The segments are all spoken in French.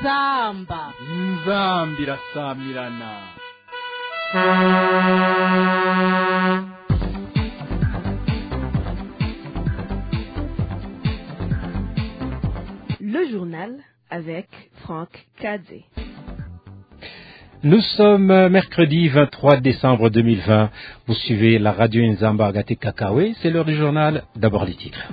inzambi irasamirana. Le journal avec Franck Kadze. Nous sommes mercredi 23 décembre 2020. Vous suivez la radio Nzamba Agate Kakawe. C'est l'heure du journal. D'abord les titres.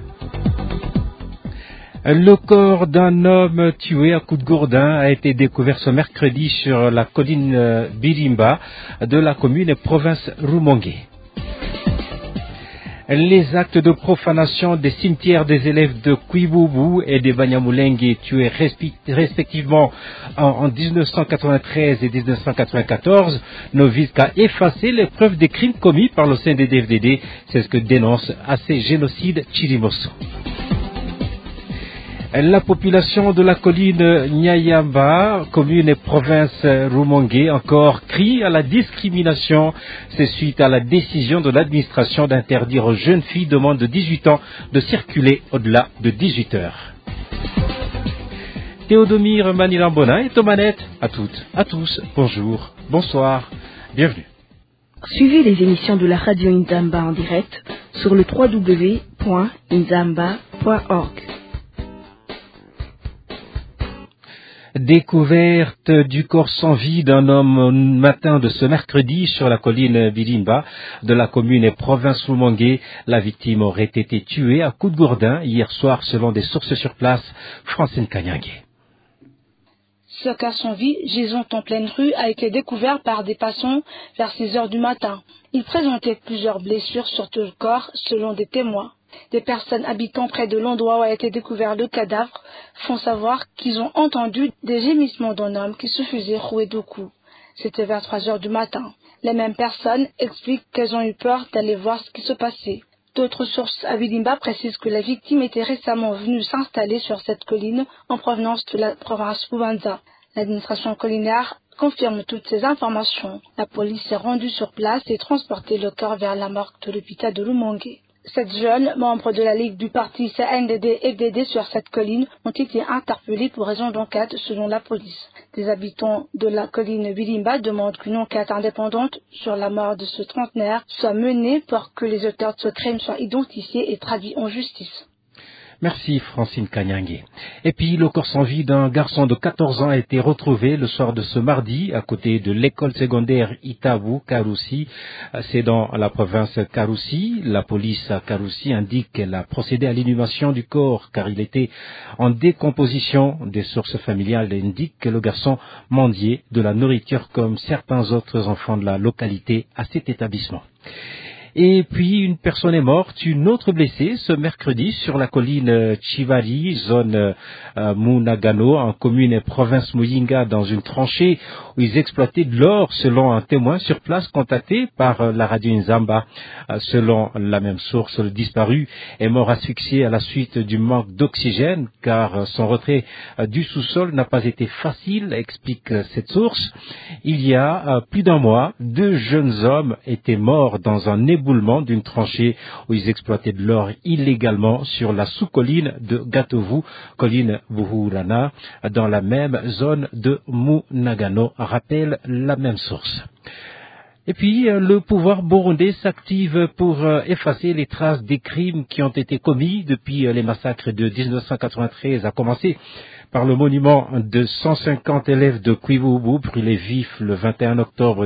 Le corps d'un homme tué à coups de gourdin a été découvert ce mercredi sur la colline Birimba de la commune et province Rumongue. Les actes de profanation des cimetières des élèves de Kwiboubou et de Banyamulenge tués respectivement en 1993 et 1994 ne visent qu'à effacer les preuves des crimes commis par le CNDD-FDD. C'est ce que dénonce AC Génocide Chirimoso. La population de la colline Nyayamba, commune et province Rumongue, encore crie à la discrimination. C'est suite à la décision de l'administration d'interdire aux jeunes filles de moins de 18 ans de circuler au-delà de 18 heures. Théodomir Manilambona est aux manettes. À toutes, à tous, bonjour, bonsoir, bienvenue. Suivez les émissions de la radio Nzamba en direct sur le www.nzamba.org. Découverte du corps sans vie d'un homme matin de ce mercredi sur la colline Birimba de la commune et province Rumongue. La victime aurait été tuée à coups de gourdin hier soir selon des sources sur place. Francine Kanyangé. Ce corps sans vie, gisant en pleine rue, a été découvert par des passants vers 6 heures du matin. Il présentait plusieurs blessures sur tout le corps selon des témoins. Des personnes habitant près de l'endroit où a été découvert le cadavre font savoir qu'ils ont entendu des gémissements d'un homme qui se faisait rouer de coups. C'était vers 3 heures du matin. Les mêmes personnes expliquent qu'elles ont eu peur d'aller voir ce qui se passait. D'autres sources à Birimba précisent que la victime était récemment venue s'installer sur cette colline en provenance de la province Bubanza. L'administration collinaire confirme toutes ces informations. La police s'est rendue sur place et transporté le corps vers la morgue de l'hôpital de Rumongue. 7 jeunes, membres de la Ligue du parti CNDD-FDD sur cette colline, ont été interpellés pour raison d'enquête selon la police. Des habitants de la colline Birimba demandent qu'une enquête indépendante sur la mort de ce trentenaire soit menée pour que les auteurs de ce crime soient identifiés et traduits en justice. Merci Francine Kanyangé. Et puis le corps sans vie d'un garçon de 14 ans a été retrouvé le soir de ce mardi à côté de l'école secondaire Itabu, Karoussi. C'est dans la province Karoussi. La police à Karoussi indique qu'elle a procédé à l'inhumation du corps car il était en décomposition. Des sources familiales indiquent que le garçon mendiait de la nourriture comme certains autres enfants de la localité à cet établissement. Et puis, une personne est morte, une autre blessée ce mercredi sur la colline Chivari, zone Munagano, en commune et province Muyinga, dans une tranchée où ils exploitaient de l'or, selon un témoin sur place contacté par la radio Nzamba. Selon la même source, le disparu est mort asphyxié à la suite du manque d'oxygène, car son retrait du sous-sol n'a pas été facile, explique cette source. Il y a plus d'un mois, 2 jeunes hommes étaient morts dans un éboulement d'une tranchée où ils exploitaient de l'or illégalement sur la sous-colline de Gatovu, colline Buhurana, dans la même zone de Munagano, rappelle la même source. Et puis, le pouvoir burundais s'active pour effacer les traces des crimes qui ont été commis depuis les massacres de 1993, à commencer par le monument de 150 élèves de Kwiboubou brûlés vifs le 21 octobre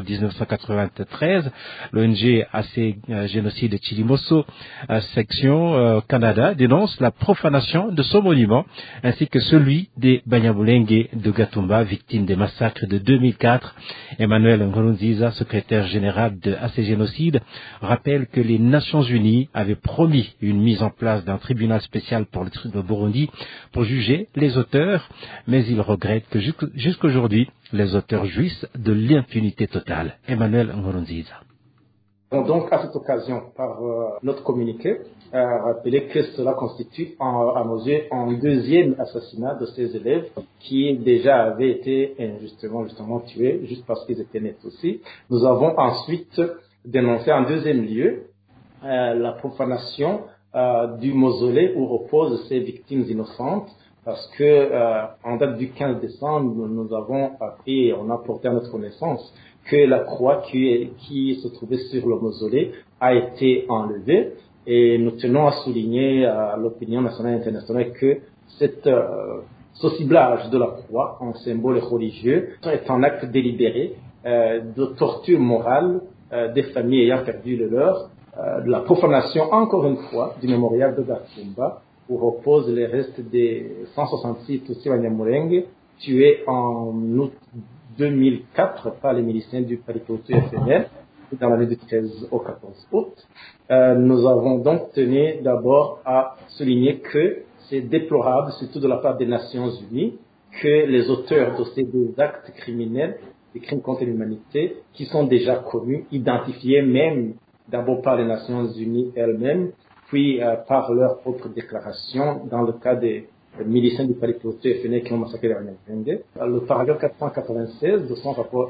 1993. L'ONG AC Génocide Chirimoso, section Canada, dénonce la profanation de ce monument, ainsi que celui des Banyamulenge de Gatumba, victimes des massacres de 2004. Emmanuel Nkurunziza, secrétaire général de AC Génocide, rappelle que les Nations Unies avaient promis une mise en place d'un tribunal spécial pour le Burundi pour juger les auteurs, mais il regrette que jusqu'aujourd'hui, les auteurs jouissent de l'impunité totale. Emmanuel Nkurunziza. Donc, à cette occasion, par notre communiqué, rappeler que cela constitue à nos yeux un deuxième assassinat de ces élèves qui déjà avaient été justement tués juste parce qu'ils étaient nets aussi. Nous avons ensuite dénoncé en deuxième lieu la profanation du mausolée où reposent ces victimes innocentes parce que en date du 15 décembre, nous avons appris et on a porté à notre connaissance que la croix qui se trouvait sur le mausolée a été enlevée, et nous tenons à souligner à l'opinion nationale et internationale que ce ciblage de la croix en symbole religieux est un acte délibéré de torture morale des familles ayant perdu le leur, de la profanation, encore une fois, du mémorial de Gatumba, où reposent les restes des 166 Tutsi Banyamulenge tués en août 2004 par les miliciens du Paripeutu FNL dans l'année du 13 au 14 août. Nous avons donc tenu d'abord à souligner que c'est déplorable, surtout de la part des Nations Unies, que les auteurs de ces deux actes criminels, des crimes contre l'humanité, qui sont déjà connus, identifiés même d'abord par les Nations Unies elles-mêmes, puis par leur propre déclaration dans le cas des miliciens du Paripeutu FNL qui ont massacré les Banyamulenge. Le paragraphe 496 de son rapport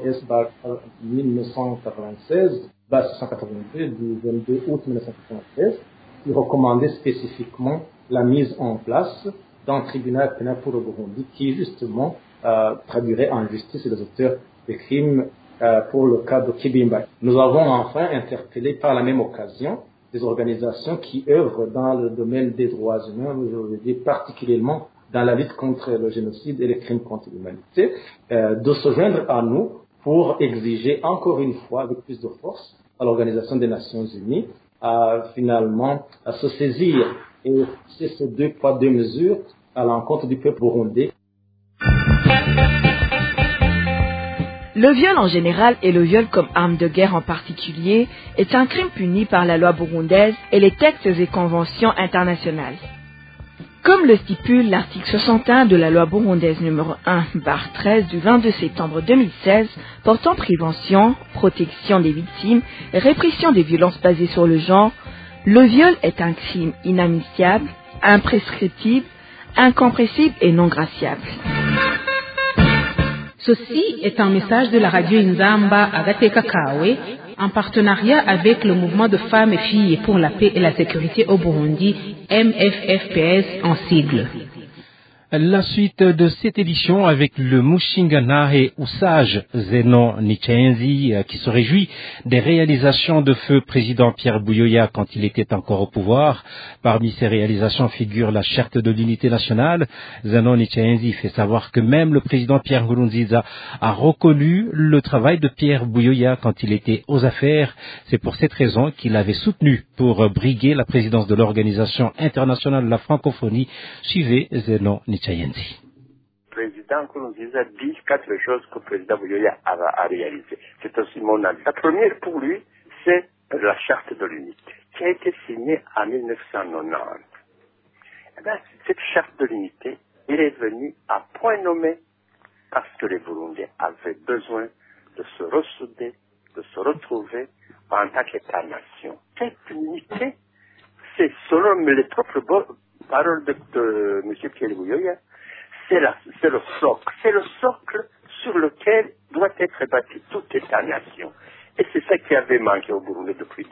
S-1996, base 682 du 22 août 1996, qui recommandait spécifiquement la mise en place d'un tribunal pénal pour le Burundi qui justement traduirait en justice les auteurs des crimes pour le cas de Kibimba. Nous avons enfin interpellé par la même occasion des organisations qui œuvrent dans le domaine des droits humains, je veux dire particulièrement dans la lutte contre le génocide et les crimes contre l'humanité, de se joindre à nous pour exiger encore une fois avec plus de force à l'Organisation des Nations Unies finalement à se saisir, et c'est ces deux poids deux mesures à l'encontre du peuple burundais. Le viol en général et le viol comme arme de guerre en particulier est un crime puni par la loi burundaise et les textes et conventions internationales. Comme le stipule l'article 61 de la loi burundaise numéro 1/13 du 22 septembre 2016 portant prévention, protection des victimes et répression des violences basées sur le genre, le viol est un crime inadmissible, imprescriptible, incompressible et non graciable. Ceci est un message de la radio Inzamba Agateka Kawe en partenariat avec le mouvement de femmes et filles pour la paix et la sécurité au Burundi, MFFPS en sigle. La suite de cette édition avec le Mushingana et Usage Zenon Nichenzi qui se réjouit des réalisations de feu président Pierre Buyoya quand il était encore au pouvoir. Parmi ces réalisations figure la charte de l'unité nationale. Zenon Nichenzi fait savoir que même le président Pierre Nkurunziza a reconnu le travail de Pierre Buyoya quand il était aux affaires. C'est pour cette raison qu'il avait soutenu pour briguer la présidence de l'Organisation internationale de la francophonie. Suivez Zenon Nichenzi. Le président Nkurunziza dit quatre choses que le président Buyoya a réalisées. C'est aussi mon avis. La première pour lui, c'est la charte de l'unité, qui a été signée en 1990. Eh bien, cette charte de l'unité, elle est venue à point nommé parce que les Burundais avaient besoin de se ressouder, de se retrouver en tant qu'État-nation. Cette unité, c'est selon les propres paroles de M. Pierre Buyoya, c'est le socle sur lequel doit être bâti tout État-nation. Et c'est ça qui avait manqué au Burundi depuis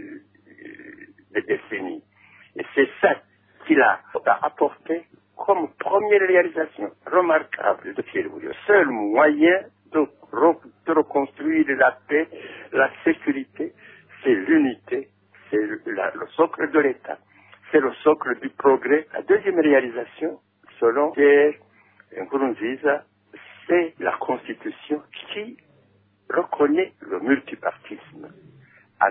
des décennies. Et c'est ça qu'il a apporté comme première réalisation remarquable de Pierre Buyoya. Seul moyen de reconstruire la paix, la sécurité, c'est l'unité, c'est le socle de l'État. C'est le socle du progrès. La deuxième réalisation, selon Pierre Nkurunziza, c'est la Constitution qui reconnaît le multipartisme en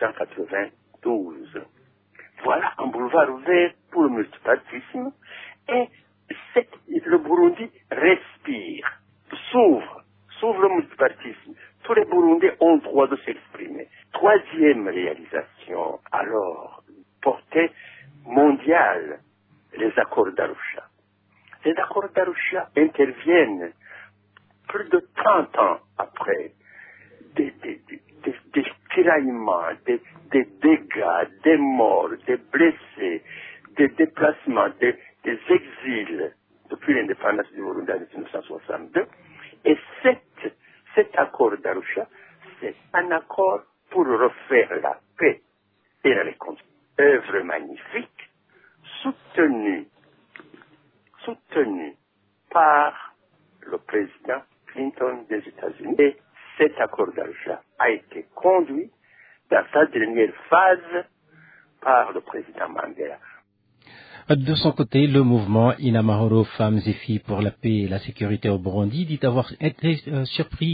1992. Voilà un boulevard ouvert pour le multipartisme et le Burundi respire, s'ouvre le multipartisme. Tous les Burundais ont le droit de s'exprimer. Troisième réalisation, alors, portée mondiale, les accords d'Arusha. Les accords d'Arusha interviennent plus de 30 ans après des tiraillements, des dégâts, des morts, des blessés, des déplacements, des exils depuis l'indépendance du Burundi en 1962. Et cet accord d'Arusha, c'est un accord pour refaire la paix et la réconciliation. Œuvre magnifique, soutenue des États-Unis. Et cet accord d'Arusha a été conduit dans sa dernière phase par le président Mandela. De son côté, le mouvement Inamahoro Femmes et Filles pour la paix et la sécurité au Burundi dit avoir été surpris,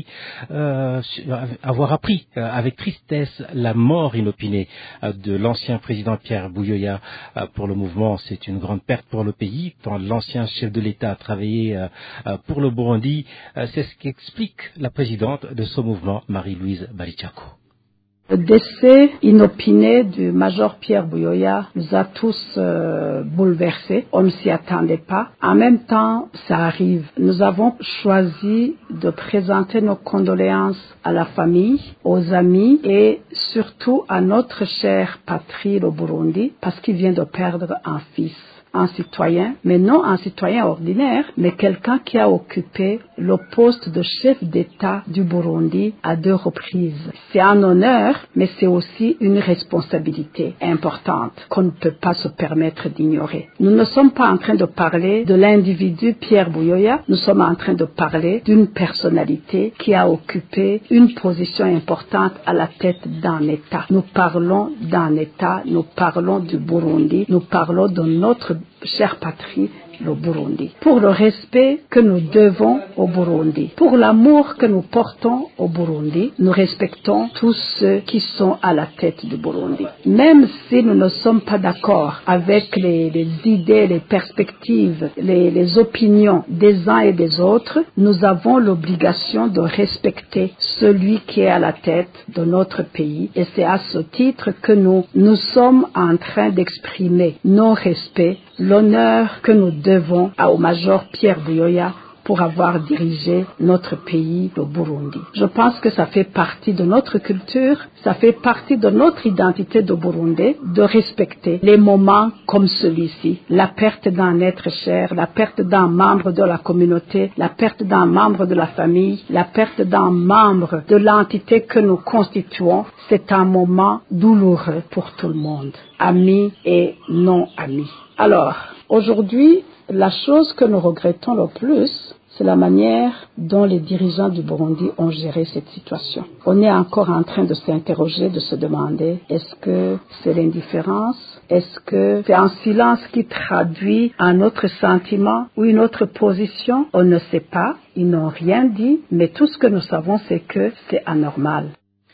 avoir appris avec tristesse la mort inopinée de l'ancien président Pierre Buyoya. Pour le mouvement, c'est une grande perte pour le pays, tant l'ancien chef de l'État a travaillé pour le Burundi. C'est ce qu'explique la présidente de ce mouvement, Marie-Louise Barichako. Le décès inopiné du major Pierre Buyoya nous a tous bouleversés. On ne s'y attendait pas. En même temps, ça arrive. Nous avons choisi de présenter nos condoléances à la famille, aux amis et surtout à notre chère patrie, le Burundi, parce qu'il vient de perdre un fils. Un citoyen, mais non un citoyen ordinaire, mais quelqu'un qui a occupé le poste de chef d'État du Burundi à 2 reprises. C'est un honneur, mais c'est aussi une responsabilité importante qu'on ne peut pas se permettre d'ignorer. Nous ne sommes pas en train de parler de l'individu Pierre Buyoya, nous sommes en train de parler d'une personnalité qui a occupé une position importante à la tête d'un État. Nous parlons d'un État, nous parlons du Burundi, nous parlons de notre chère patrie, le Burundi. Pour le respect que nous devons au Burundi, pour l'amour que nous portons au Burundi, nous respectons tous ceux qui sont à la tête du Burundi. Même si nous ne sommes pas d'accord avec les idées, les perspectives, les opinions des uns et des autres, nous avons l'obligation de respecter celui qui est à la tête de notre pays. Et c'est à ce titre que nous sommes en train d'exprimer nos respects, l'honneur que nous devons au major Pierre Buyoya pour avoir dirigé notre pays, le Burundi. Je pense que ça fait partie de notre culture, ça fait partie de notre identité de Burundais de respecter les moments comme celui-ci, la perte d'un être cher, la perte d'un membre de la communauté, la perte d'un membre de la famille, la perte d'un membre de l'entité que nous constituons. C'est un moment douloureux pour tout le monde, amis et non amis. Alors, aujourd'hui, la chose que nous regrettons le plus, c'est la manière dont les dirigeants du Burundi ont géré cette situation. On est encore en train de s'interroger, de se demander, est-ce que c'est l'indifférence? Est-ce que c'est un silence qui traduit un autre sentiment ou une autre position? On ne sait pas, ils n'ont rien dit, mais tout ce que nous savons, c'est que c'est anormal.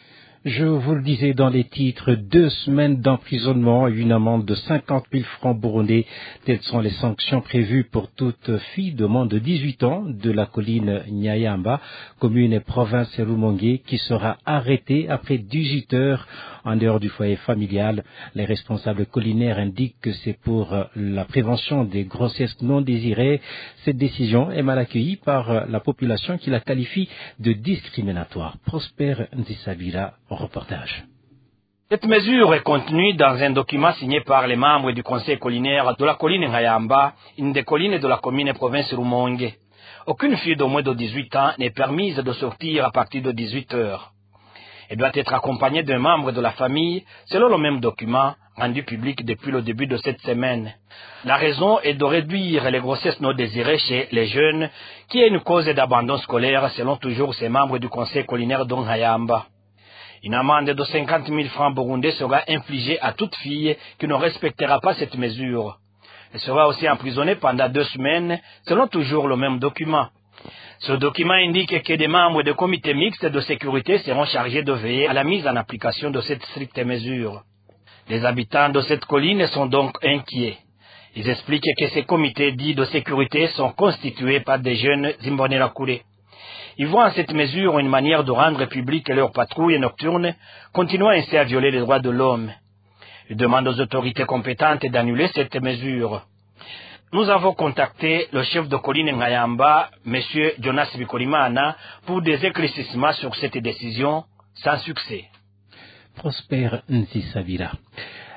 Je vous le disais dans les titres, 2 semaines d'emprisonnement et une amende de 50 000 francs burundais. Telles sont les sanctions prévues pour toute fille de moins de 18 ans de la colline Nyayamba, commune et province Rumongue, qui sera arrêtée après 18 heures en dehors du foyer familial. Les responsables collinaires indiquent que c'est pour la prévention des grossesses non désirées. Cette décision est mal accueillie par la population qui la qualifie de discriminatoire. Prosper Nzisabira, reportage. Cette mesure est contenue dans un document signé par les membres du conseil collinaire de la colline Nyayamba, une des collines de la commune et province Rumongue. Aucune fille de moins de 18 ans n'est permise de sortir à partir de 18 heures. Elle doit être accompagnée d'un membre de la famille, selon le même document rendu public depuis le début de cette semaine. La raison est de réduire les grossesses non désirées chez les jeunes, qui est une cause d'abandon scolaire selon toujours ces membres du conseil collinaire de Nyayamba. Une amende de 50 000 francs burundais sera infligée à toute fille qui ne respectera pas cette mesure. Elle sera aussi emprisonnée pendant 2 semaines, selon toujours le même document. Ce document indique que des membres de comités mixtes de sécurité seront chargés de veiller à la mise en application de cette stricte mesure. Les habitants de cette colline sont donc inquiets. Ils expliquent que ces comités dits de sécurité sont constitués par des jeunes Imbonerakure. Ils voient en cette mesure une manière de rendre publiques leurs patrouilles nocturnes, continuant ainsi à violer les droits de l'homme. Ils demandent aux autorités compétentes d'annuler cette mesure. Nous avons contacté le chef de colline Nyayamba, M. Jonas Bikorimana, pour des éclaircissements sur cette décision, sans succès. Prosper Nzisabira.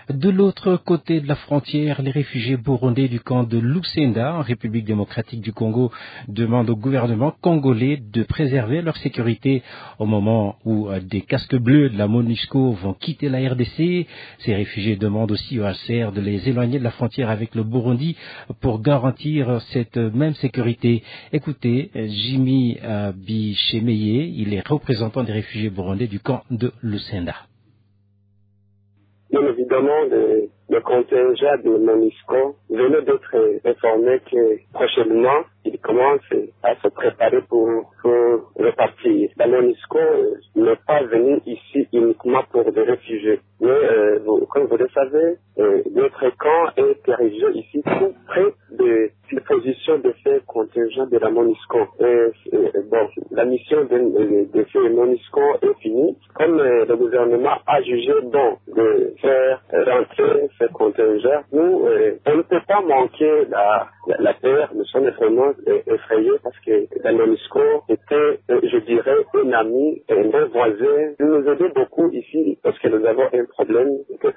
De l'autre côté de la frontière, les réfugiés burundais du camp de Lusenda, en République démocratique du Congo, demandent au gouvernement congolais de préserver leur sécurité au moment où des casques bleus de la MONUSCO vont quitter la RDC. Ces réfugiés demandent aussi au HCR de les éloigner de la frontière avec le Burundi pour garantir cette même sécurité. Écoutez, Jimmy Bichemeye, il est représentant des réfugiés burundais du camp de Lusenda. Bien évidemment, le contingent de MONUSCO venait d'être informé que prochainement, il commence à se préparer pour repartir. La MONUSCO n'est pas venue ici uniquement pour des réfugiés. Mais, comme vous le savez, notre camp est érigé ici tout près de la position de ces contingents de la MONUSCO. Bon, la mission de ces MONUSCO est finie. Comme le gouvernement a jugé bon de faire rentrer ces contingents, nous, on ne peut pas manquer la terre. Nous sommes vraiment effrayés parce que la MONUSCO était, je dirais, un ami, un voisin. Il nous aidait beaucoup ici parce que nous avons un problème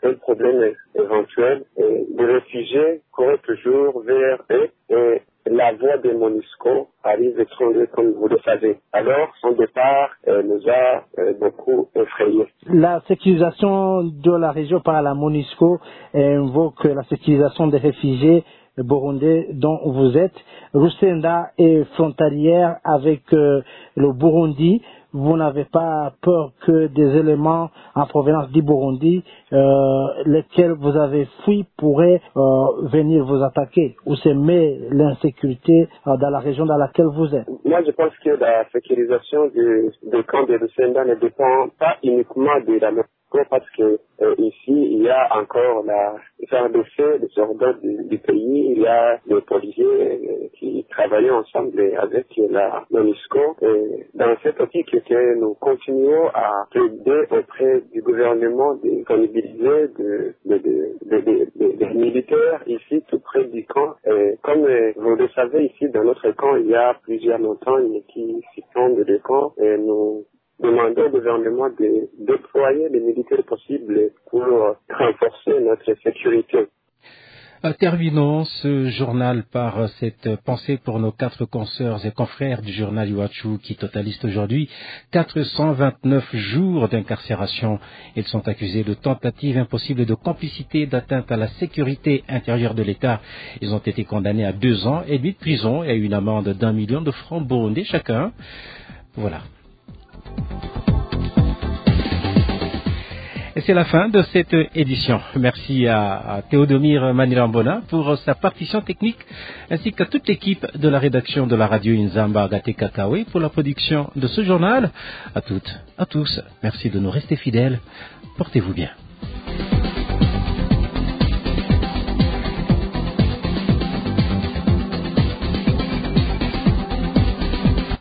éventuel. Les réfugiés courent toujours vers eux et la voix de MONUSCO arrive étranger, comme vous le savez. Alors, son départ nous a beaucoup effrayés. La sécurisation de la région par la MONUSCO invoque la sécurisation des réfugiés burundais dont vous êtes. Lusenda est frontalière avec le Burundi. Vous n'avez pas peur que des éléments en provenance du Burundi, lesquels vous avez fui, pourraient venir vous attaquer ou semer l'insécurité dans la région dans laquelle vous êtes? Moi, je pense que la sécurisation du camp de Lusenda ne dépend pas uniquement de la parce que ici, il y a encore la RDC, les soldats du pays, il y a des policiers qui travaillent ensemble avec la MONUSCO. Dans cette optique que nous continuons à plaider auprès du gouvernement de disponibiliser des militaires ici tout près du camp. Comme vous le savez, ici dans notre camp, il y a plusieurs montagnes qui s'étendent de camp et nous demandons au gouvernement de déployer les militaires possibles pour renforcer notre sécurité. Terminons ce journal par cette pensée pour nos 4 consoeurs et confrères du journal Iwachu qui totalisent aujourd'hui 429 jours d'incarcération. Ils sont accusés de tentative impossible de complicité d'atteinte à la sécurité intérieure de l'État. Ils ont été condamnés à 2 ans et demi de prison et à une amende d'1 million de francs burundais chacun. Voilà. Et c'est la fin de cette édition. Merci à Théodomir Manirambona pour sa partition technique, ainsi qu'à toute l'équipe de la rédaction de la radio Inzamba Agate Kakawe pour la production de ce journal. À toutes, à tous, merci de nous rester fidèles. Portez-vous bien.